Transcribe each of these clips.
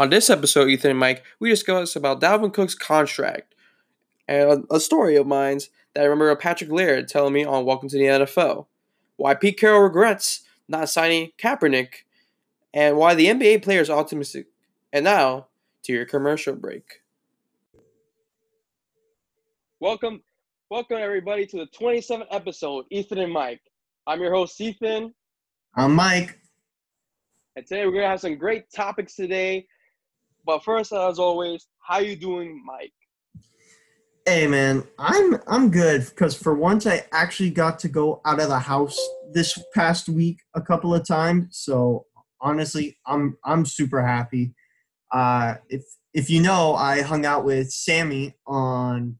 On this episode, Ethan and Mike, we discuss about Dalvin Cook's contract and a story of mine that I remember Patrick Laird telling me on Welcome to the NFL. Why Pete Carroll regrets not signing Kaepernick, and why the NBA players are optimistic. And now, to your commercial break. Welcome everybody to the 27th episode, Ethan and Mike. I'm your host, Ethan. I'm Mike. And today we're going to have some great topics today. But first, as always, how you doing, Mike? Hey man, I'm good because for once I actually got to go out of the house this past week a couple of times. So honestly, I'm super happy. If you know, I hung out with Sammy on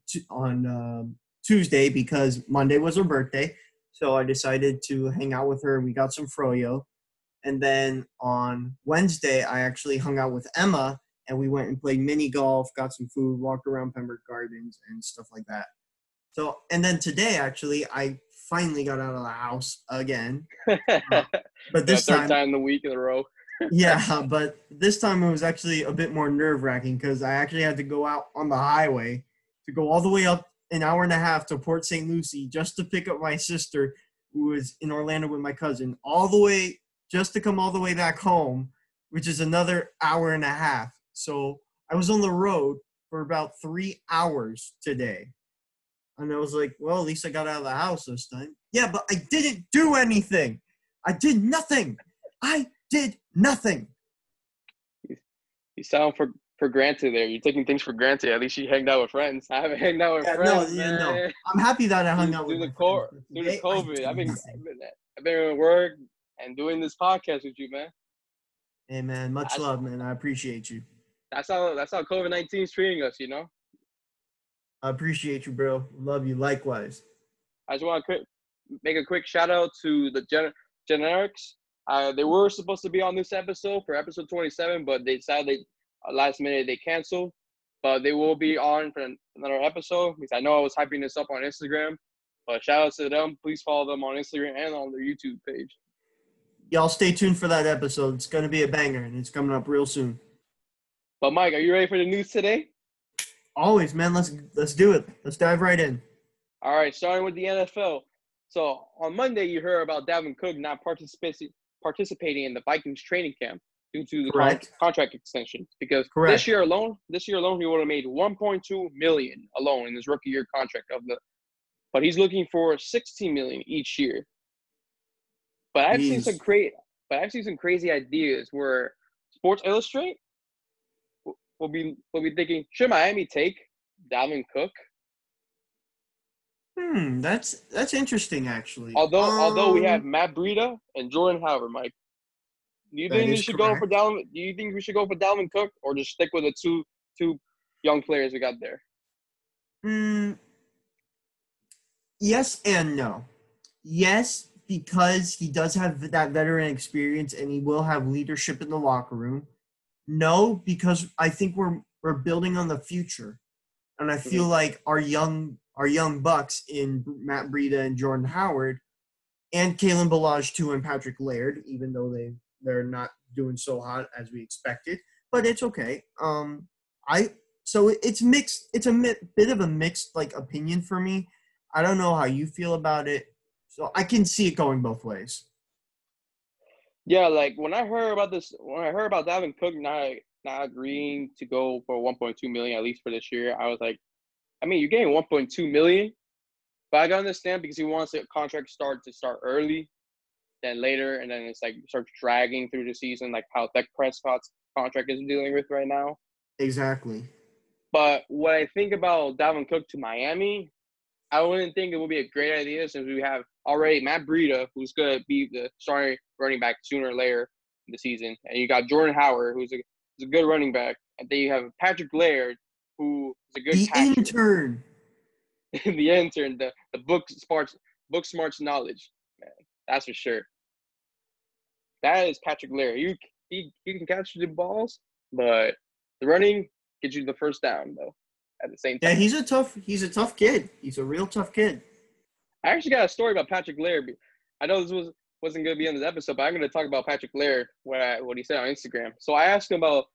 Tuesday because Monday was her birthday. So I decided to hang out with her. We got some froyo. And then on Wednesday, I actually hung out with Emma, and we went and played mini golf, got some food, walked around Pembroke Gardens, and stuff like that. So, and then today, actually, I finally got out of the house again. But this third time in the week in a row. Yeah, but this time it was actually a bit more nerve-wracking because I actually had to go out on the highway to go all the way up an hour and a half to Port St. Lucie just to pick up my sister who was in Orlando with my cousin, all the way just to come all the way back home, which is another hour and a half. So I was on the road for about 3 hours today. And I was like, well, at least I got out of the house this time. Yeah, but I didn't do anything. I did nothing. I did nothing. You sound for granted there. You're taking things for granted. At least you hanged out with friends. I haven't hanged out with friends. No. I'm happy that I hung out with my friends. Due to COVID, I've been at work and doing this podcast with you, man. Hey, man, much love, man. I appreciate you. That's how COVID-19 is treating us, you know? I appreciate you, bro. Love you. Likewise. I just want to make a quick shout out to the Generics. They were supposed to be on this episode for episode 27, but they decided last minute they canceled. But they will be on for another episode because I know I was hyping this up on Instagram. But shout out to them. Please follow them on Instagram and on their YouTube page. Y'all stay tuned for that episode. It's going to be a banger, and it's coming up real soon. But, Mike, are you ready for the news today? Always, man. Let's do it. Let's dive right in. All right, starting with the NFL. So, on Monday, you heard about Dalvin Cook not participating in the Vikings training camp due to the contract extension. Because this year alone, he would have made $1.2 million alone in his rookie year contract but he's looking for $16 million each year. But I've seen some crazy ideas where Sports Illustrated will be thinking, should Miami take Dalvin Cook? That's interesting, actually. Although we have Matt Breida and Jordan Howard, Mike. Do you think we should go for Dalvin? Do you think we should go for Dalvin Cook or just stick with the two young players we got there? Yes and no. Yes, because he does have that veteran experience and he will have leadership in the locker room. No, because I think we're building on the future. And I feel like our young bucks in Matt Breida and Jordan Howard and Kalen Ballage too and Patrick Laird, even though they're not doing so hot as we expected, but it's okay. So it's mixed. It's a bit of a mixed opinion for me. I don't know how you feel about it. So I can see it going both ways. Yeah, when I heard about Dalvin Cook not agreeing to go for $1.2 million at least for this year, I was like, I mean, you're getting $1.2 million, but I can understand because he wants the contract to start early, then later, and then it's starts dragging through the season, like how Dak Prescott's contract is dealing with right now. Exactly. But what I think about Dalvin Cook to Miami, I wouldn't think it would be a great idea since we have already Matt Breida, who's going to be the starting running back sooner or later in the season. And you got Jordan Howard, who's a good running back. And then you have Patrick Laird, who is a good catcher. Intern. The intern, the book smarts knowledge. Man, that's for sure. That is Patrick Laird. He can catch the balls, but the running gets you the first down, though. At the same time. Yeah, he's a tough kid. He's a real tough kid. I actually got a story about Patrick Laird. I know this wasn't going to be in this episode, but I'm going to talk about Patrick Laird, what he said on Instagram. So I asked him about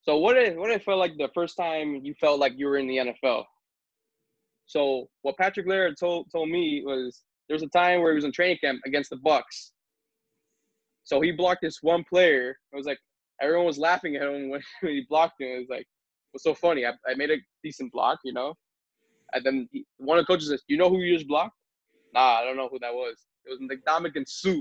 So what it felt like the first time you felt like you were in the NFL? So what Patrick Laird told me was there was a time where he was in training camp against the Bucks. So he blocked this one player. It was like everyone was laughing at him when he blocked him. It was like, what's so funny? I made a decent block, you know? And then one of the coaches says, you know who you just blocked? Nah, I don't know who that was. It was Ndamukong Suh.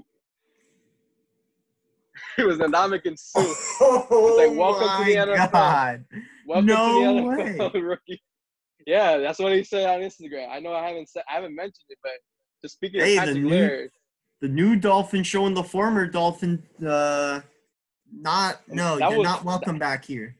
It was Ndamukong Suh. Oh, it's like, welcome to the NFL. God. Welcome No to the NFL, way. rookie. Yeah, that's what he said on Instagram. I know I haven't mentioned it, but just speaking of Patrick Laird. The new Dolphin showing the former Dolphin you're not welcome back here.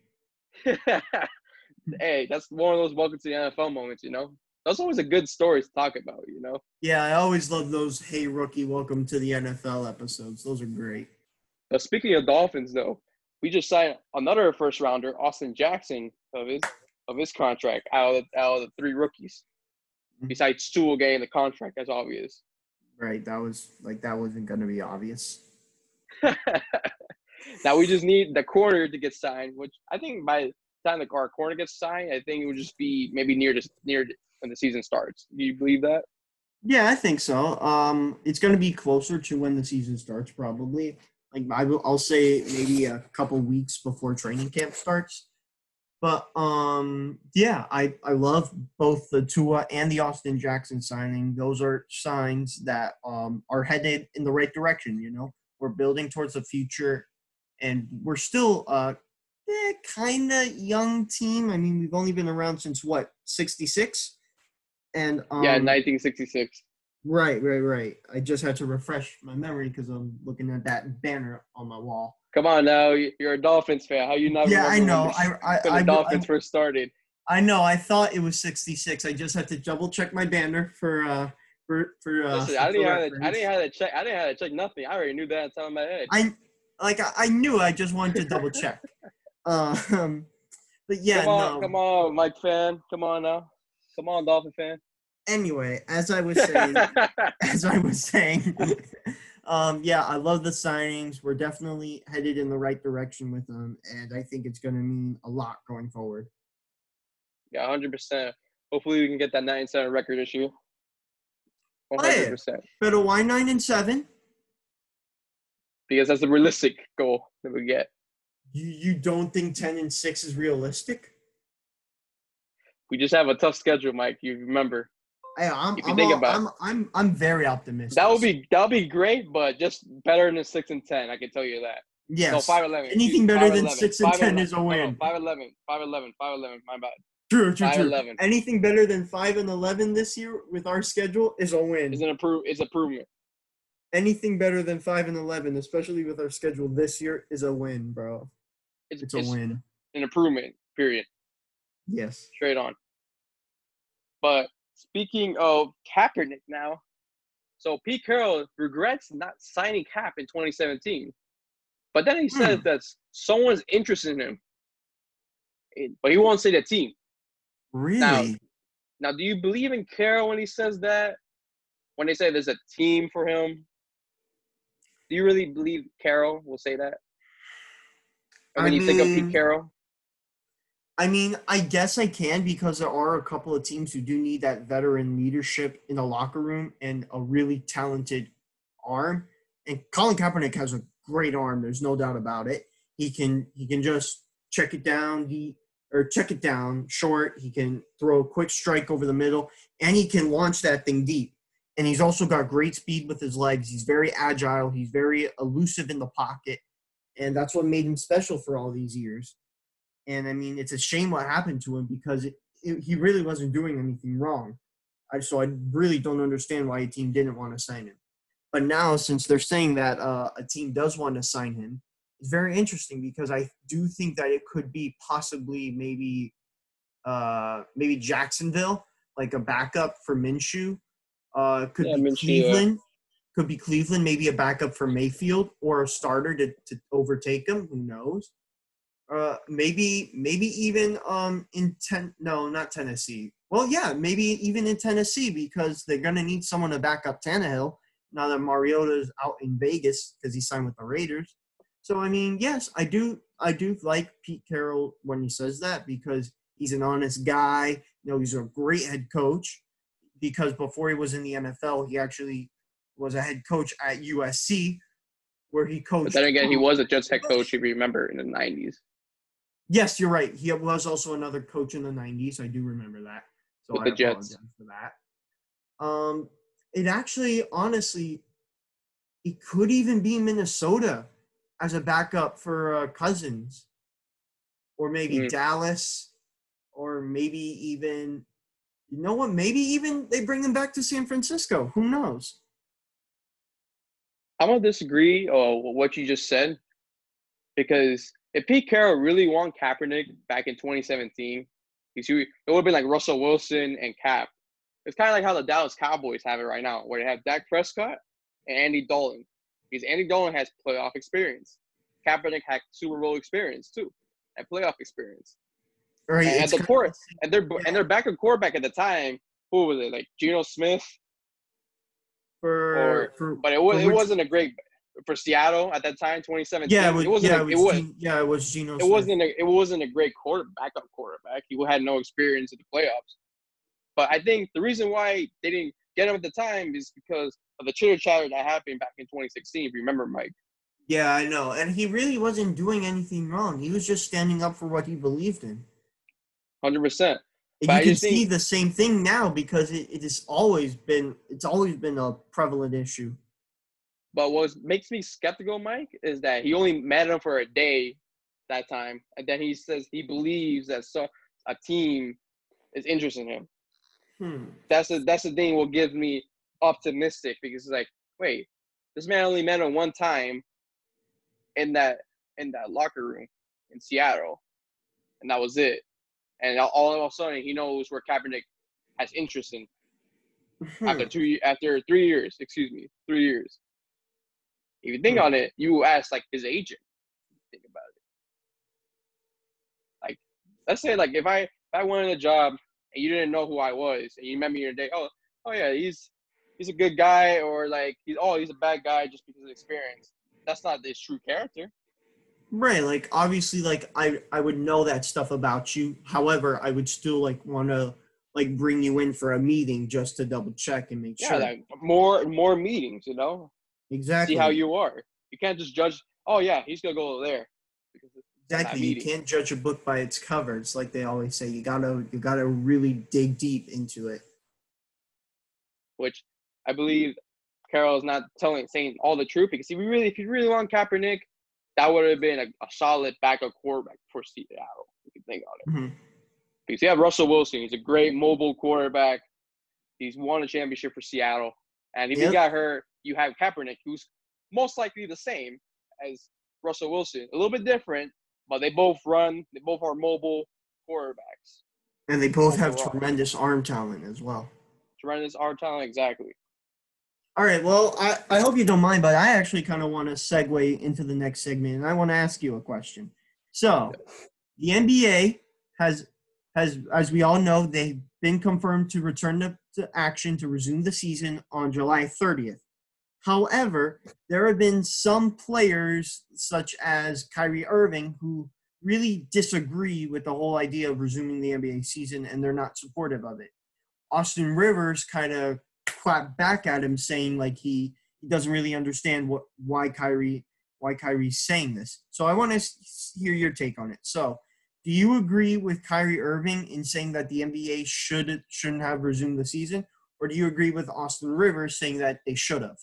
Hey, that's one of those welcome to the NFL moments, you know? That's always a good story to talk about, you know? Yeah, I always love those "Hey Rookie, welcome to the NFL" episodes. Those are great. But speaking of Dolphins, though, we just signed another first rounder, Austin Jackson, of his contract out of the three rookies. Besides Sewell getting the contract, as obvious. Right, that wasn't going to be obvious. Now we just need the corner to get signed, which I think by the time our corner gets signed, I think it would just be maybe near when the season starts. Do you believe that? Yeah, I think so. It's going to be closer to when the season starts, probably. Like I'll say maybe a couple weeks before training camp starts. But yeah, I love both the Tua and the Austin Jackson signing. Those are signs that are headed in the right direction. You know, we're building towards the future, and we're still kind of young team. I mean, we've only been around since what, 66? And 1966. Right. I just had to refresh my memory because I'm looking at that banner on my wall. Come on now, you're a Dolphins fan. How you not? Yeah, I know. When the Dolphins first started. I know. I thought it was 66. I just had to double check my banner for. Listen, I didn't have to check. I didn't have to check nothing. I already knew that on top of my head. I knew. I just wanted to double check. But yeah, come on, Mike fan. Come on now. Come on, Dolphin fan. Anyway, as I was saying, yeah, I love the signings. We're definitely headed in the right direction with them, and I think it's going to mean a lot going forward. Yeah, 100%. Hopefully, we can get that 9-7 record this year. 100%. But why 9-7? Because that's the realistic goal that we get. You don't think 10-6 is realistic? We just have a tough schedule, Mike. You remember. I'm very optimistic. That'll be great, but just better than 6-10. I can tell you that. Yes. No, 5-11. Anything better than 6-10 is a win. 5-11. My bad. True. Anything better than 5-11 this year with our schedule is a win. It's improvement. Anything better than 5-11, especially with our schedule this year, is a win, bro. It's a win. An improvement. Period. Yes. Straight on. But speaking of Kaepernick now, so Pete Carroll regrets not signing Cap in 2017. But then he says that someone's interested in him. But he won't say the team. Really? Now, do you believe in Carroll when he says that? When they say there's a team for him? Do you really believe Carroll will say that? Or when you think of Pete Carroll? I mean, I guess I can because there are a couple of teams who do need that veteran leadership in the locker room and a really talented arm. And Colin Kaepernick has a great arm. There's no doubt about it. He can just check it down short. He can throw a quick strike over the middle, and he can launch that thing deep. And he's also got great speed with his legs. He's very agile. He's very elusive in the pocket. And that's what made him special for all these years. And, I mean, it's a shame what happened to him because he really wasn't doing anything wrong. So I really don't understand why a team didn't want to sign him. But now, since they're saying that a team does want to sign him, it's very interesting because I do think that it could be possibly maybe Jacksonville, like a backup for Minshew. Could be Cleveland. Could be Cleveland, maybe a backup for Mayfield or a starter to overtake him. Who knows? Maybe even not Tennessee. Well, yeah, maybe even in Tennessee because they're gonna need someone to back up Tannehill now that Mariota's out in Vegas because he signed with the Raiders. So I mean, yes, I do I do like Pete Carroll when he says that because he's an honest guy. He's a great head coach because before he was in the NFL, he actually was a head coach at USC where he coached. But then again, he was a Jets head coach, if you remember, in the 90s. Yes, you're right. He was also another coach in the 90s. I do remember that. So with the Jets. For that. It actually, honestly, it could even be Minnesota as a backup for Cousins, or maybe Dallas, or maybe even, you know what? Maybe even they bring him back to San Francisco. Who knows? I'm gonna disagree with what you just said, because if Pete Carroll really won Kaepernick back in 2017, it would have been like Russell Wilson and Cap. It's kind of like how the Dallas Cowboys have it right now, where they have Dak Prescott and Andy Dalton. Because Andy Dalton has playoff experience. Kaepernick had Super Bowl experience too, and playoff experience. Right. And their backup quarterback at the time, who was it? Like Geno Smith. But it wasn't a great for Seattle at that time, 2017. Yeah, it was Geno Smith. It wasn't a great backup quarterback. He had no experience in the playoffs. But I think the reason why they didn't get him at the time is because of the chitter-chatter that happened back in 2016, if you remember, Mike. Yeah, I know. And he really wasn't doing anything wrong. He was just standing up for what he believed in. 100%. And you can see the same thing now because it's always been a prevalent issue. But what makes me skeptical, Mike, is that he only met him for a day that time. And then he says he believes that a team is interested in him. That's the thing what gives me optimistic, because it's like, wait, this man only met him one time in that locker room in Seattle, and that was it. And all of a sudden, he knows where Kaepernick has interest in after 3 years. Excuse me, 3 years. If you think on it, you ask like his agent. Think about it. Like, let's say like if I wanted a job and you didn't know who I was, and you met me in a day, oh yeah, he's a good guy, or like he's a bad guy just because of experience. That's not his true character. Right, like obviously, like I would know that stuff about you. However, I would still like want to like bring you in for a meeting just to double check and make sure. Yeah, like more meetings, you know. Exactly. See how you are. You can't just judge. Oh yeah, he's gonna go over there. Exactly. You can't judge a book by its cover. It's like they always say. You gotta really dig deep into it. Which I believe Carroll is not saying all the truth, because if you really want Kaepernick, that would have been a solid backup quarterback for Seattle, if you think on it. Mm-hmm. Because you have Russell Wilson. He's a great mobile quarterback. He's won a championship for Seattle. And if he got hurt, you have Kaepernick, who's most likely the same as Russell Wilson. A little bit different, but they both are mobile quarterbacks. And they both have tremendous arm talent as well. Tremendous arm talent, exactly. All right, well, I hope you don't mind, but I actually kind of want to segue into the next segment, and I want to ask you a question. So, the NBA has, as we all know, they've been confirmed to return to action to resume the season on July 30th. However, there have been some players, such as Kyrie Irving, who really disagree with the whole idea of resuming the NBA season, and they're not supportive of it. Austin Rivers kind of clapped back at him, saying like he doesn't really understand why Kyrie's saying this. So I want to hear your take on it. So, do you agree with Kyrie Irving in saying that the NBA shouldn't have resumed the season, or do you agree with Austin Rivers saying that they should have?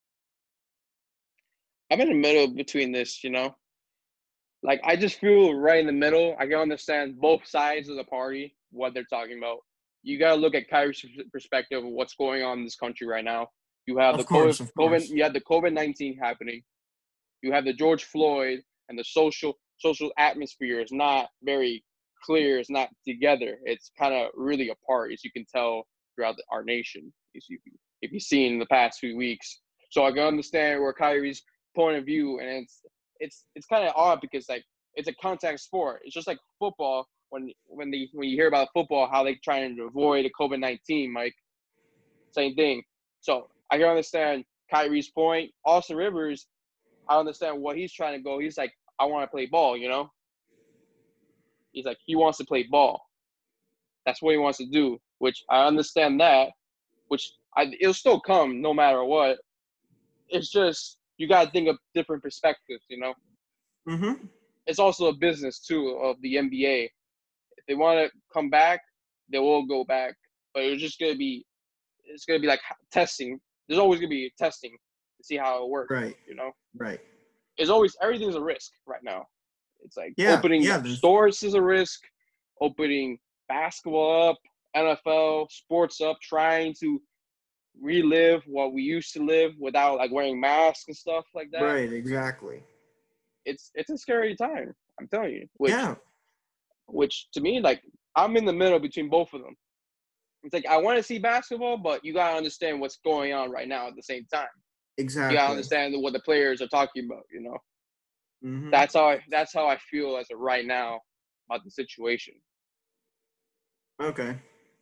I'm in the middle between this, you know. Like, I just feel right in the middle. I can understand both sides of the party, what they're talking about. You got to look at Kyrie's perspective of what's going on in this country right now. You have the COVID-19 happening. You have the George Floyd, and the social atmosphere is not very clear. It's not together. It's kind of really apart, as you can tell throughout our nation, if you've seen in the past few weeks. So I can understand where Kyrie's point of view, and it's kind of odd because like it's a contact sport. It's just like football. When you hear about football, how they trying to avoid the COVID-19, Mike, same thing. So I can understand Kyrie's point. Austin Rivers, I understand what he's trying to go. He's like, I want to play ball, you know? He's like, he wants to play ball. That's what he wants to do, which I understand that, it'll still come no matter what. It's just, you got to think of different perspectives, you know? Mm-hmm. It's also a business, too, of the NBA. If they want to come back, they will go back. But it's going to be like testing. There's always going to be testing to see how it works, Right. you know? Right. Everything's a risk right now. It's like opening stores is a risk, opening basketball up, NFL, sports up, trying to relive what we used to live without like wearing masks and stuff like that. Right, exactly. It's a scary time, I'm telling you. Which to me, like, I'm in the middle between both of them. It's like I want to see basketball, but you gotta understand what's going on right now at the same time. Exactly. You gotta understand what the players are talking about, you know. Mm-hmm. That's how I feel as of right now about the situation. Okay.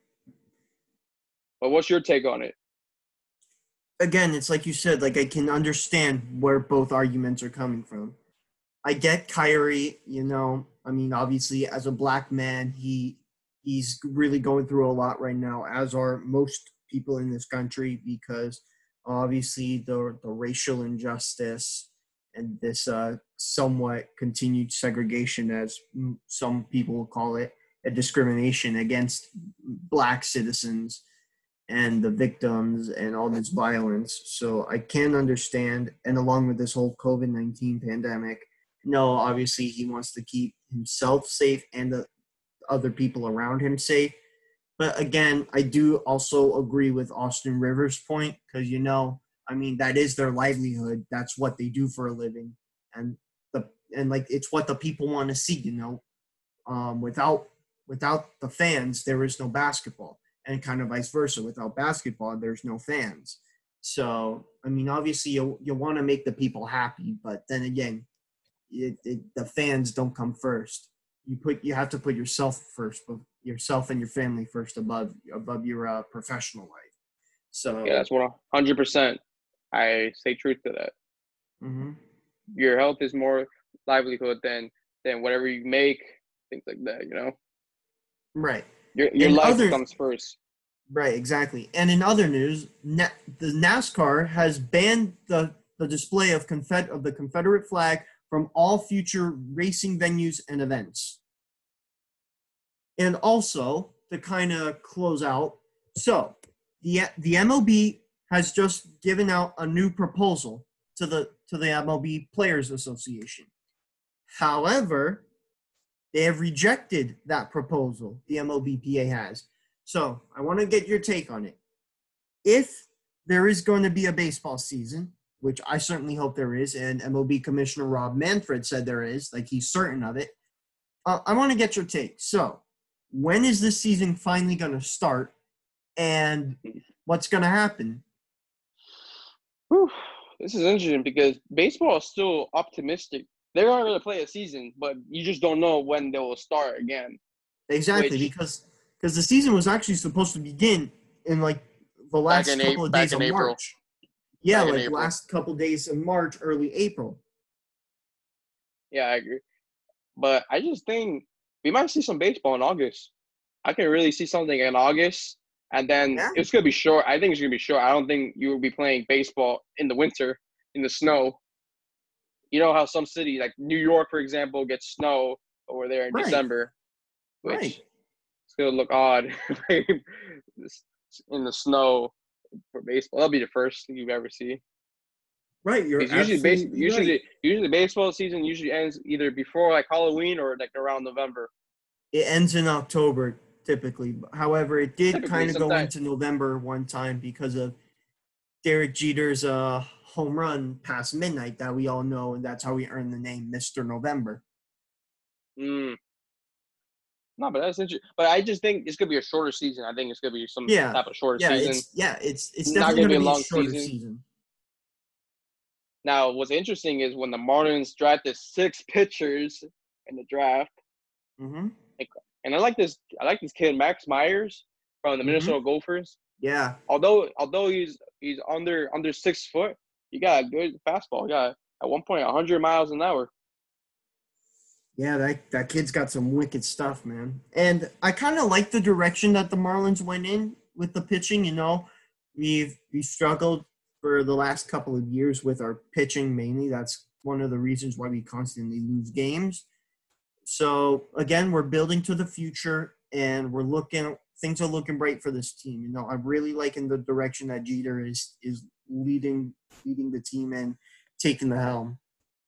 But what's your take on it? Again, it's like you said, like I can understand where both arguments are coming from. I get Kyrie, you know, I mean, obviously as a black man, he's really going through a lot right now, as are most people in this country, because obviously the racial injustice and this somewhat continued segregation, as some people call it, a discrimination against black citizens and the victims and all this violence. So I can understand, and along with this whole COVID-19 pandemic, no, obviously he wants to keep himself safe and the other people around him safe. But again, I do also agree with Austin Rivers' point, because, you know, I mean, that is their livelihood. That's what they do for a living. And it's what the people want to see, you know. Without the fans, there is no basketball. And kind of vice versa. Without basketball, there's no fans. So, I mean, obviously you want to make the people happy, but then again, the fans don't come first. You have to put yourself first, yourself and your family first above your professional life. So yeah, that's 100%. I say truth to that. Mm-hmm. Your health is more livelihood than whatever you make, things like that. You know, right? Your life comes first. Right, exactly. And in other news, the NASCAR has banned the display of the Confederate flag from all future racing venues and events. And also, to kind of close out, so the MLB has just given out a new proposal to the MLB Players Association. However, they have rejected that proposal, the MLBPA has. So I want to get your take on it. If there is going to be a baseball season, which I certainly hope there is, and MLB Commissioner Rob Manfred said there is, like he's certain of it, I want to get your take. So when is this season finally going to start, and what's going to happen? Whew. This is interesting because baseball is still optimistic. They're not going to play a season, but you just don't know when they will start again. Exactly, because the season was actually supposed to begin in like the last couple of days of March. Yeah, like last couple of days of March, early April. Yeah, I agree. But I just think we might see some baseball in August. I can really see something in August. And then it's going to be short. I think it's going to be short. I don't think you will be playing baseball in the winter, in the snow. You know how some cities, like New York, for example, gets snow over there in December, which it's going to look odd in the snow for baseball. That'll be the first thing you've ever see. Right, usually the baseball season usually ends either before like Halloween or like around November. It ends in October typically. However, it did kind of go into November one time because of Derek Jeter's home run past midnight that we all know, and that's how he earned the name Mr. November. No, but that's interesting. But I just think it's gonna be a shorter season. I think it's gonna be some type of shorter season. It's definitely gonna be a long shorter season. Now, what's interesting is when the Marlins drafted 6 pitchers in the draft. Mm-hmm. And I like this kid Max Myers from the Minnesota Gophers. Yeah. Although he's under 6 foot, he got a good fastball. He got at one point 100 miles an hour. Yeah, that kid's got some wicked stuff, man. And I kind of like the direction that the Marlins went in with the pitching. We've struggled for the last couple of years with our pitching mainly. That's one of the reasons why we constantly lose games. So again, we're building to the future, and things are looking bright for this team. I'm really liking the direction that Jeter is leading the team and taking the helm.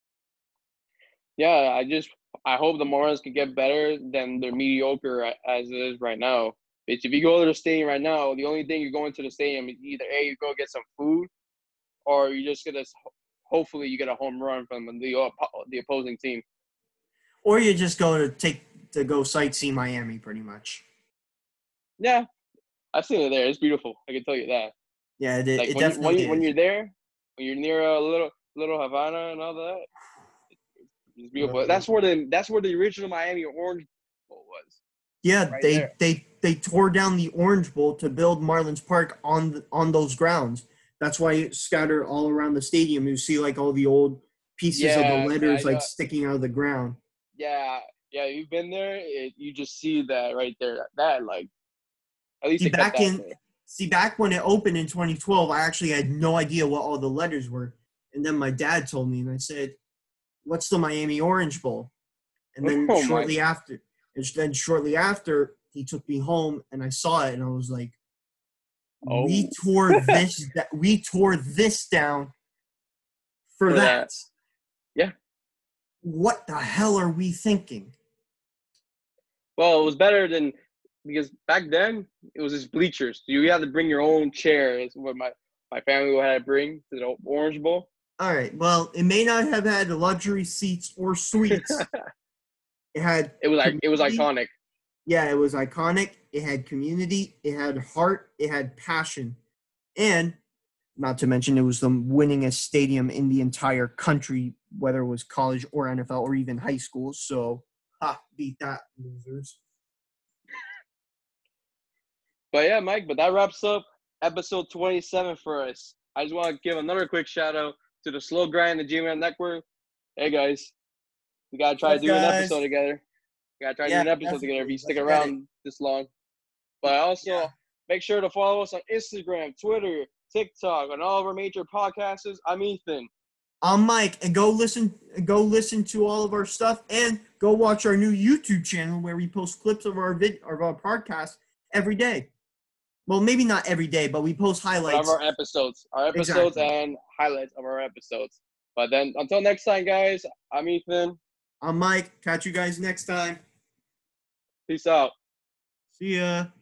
Yeah, I hope the Marlins can get better than they're mediocre as it is right now. If you go to the stadium right now, the only thing you're going to the stadium is either you go get some food, or you just hopefully you get a home run from the opposing team. Or you just go to go sightsee Miami, pretty much. Yeah, I've seen it there. It's beautiful. I can tell you that. Yeah, it definitely is. When you're there, when you're near a little Havana and all that, it's beautiful. That's where the original Miami Orange Bowl was. Yeah, right they tore down the Orange Bowl to build Marlins Park on those grounds. That's why it's scattered all around the stadium. You see like all the old pieces of the letters sticking out of the ground. Yeah, you've been there. You just see that right there. That like at least back when it opened in 2012, I actually had no idea what all the letters were, and then my dad told me, and I said, "What's the Miami Orange Bowl?" And then shortly after, he took me home, and I saw it, and I was like, "We tore this down for that." Yeah. What the hell are we thinking? Well, it was better than because back then it was just bleachers. You had to bring your own chair. Is what my family had to bring to the Orange Bowl. All right. Well, it may not have had luxury seats or suites. It was iconic. Yeah, it was iconic. It had community. It had heart. It had passion, and not to mention it was the winningest stadium in the entire country, whether it was college or NFL or even high school. So, beat that, losers. But yeah, Mike, that wraps up episode 27 for us. I just want to give another quick shout out to the Slow Grind, the G-Man Network. Hey, guys, we got to try to do an episode together. We got to try to do an episode together if you stick around this long. But also, make sure to follow us on Instagram, Twitter, TikTok, on all of our major podcasts. I'm Ethan. I'm Mike, and go listen to all of our stuff, and go watch our new YouTube channel where we post clips of our podcast every day. Well, maybe not every day, but we post highlights of our episodes, and highlights of our episodes. But then, until next time, guys, I'm Ethan. I'm Mike. Catch you guys next time. Peace out. See ya.